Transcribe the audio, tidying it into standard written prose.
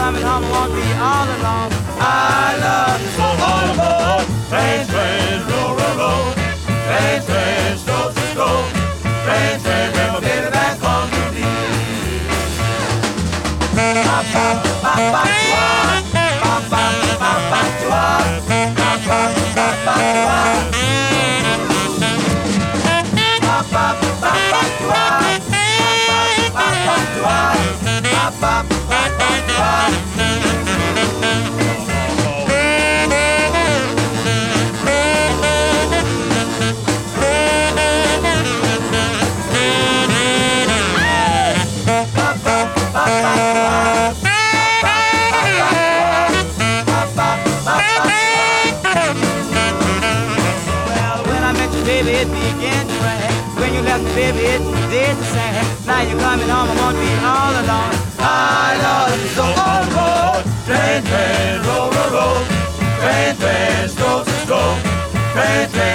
coming home, I won't be all alone. I love you so all aboard. Train, train, roll, roll, roll. Train, train, stroll, stroll, stroll. Train, train, bring my baby back home to me. Ba ba ba ba ba ba ba ba ba baby, it began to rain. When you left me, baby, it did the same. Now you're coming home, I won't be all alone. I love you so all aboard. Train, train, roll, roll, roll. Train, train, stroll, stroll. Train, train.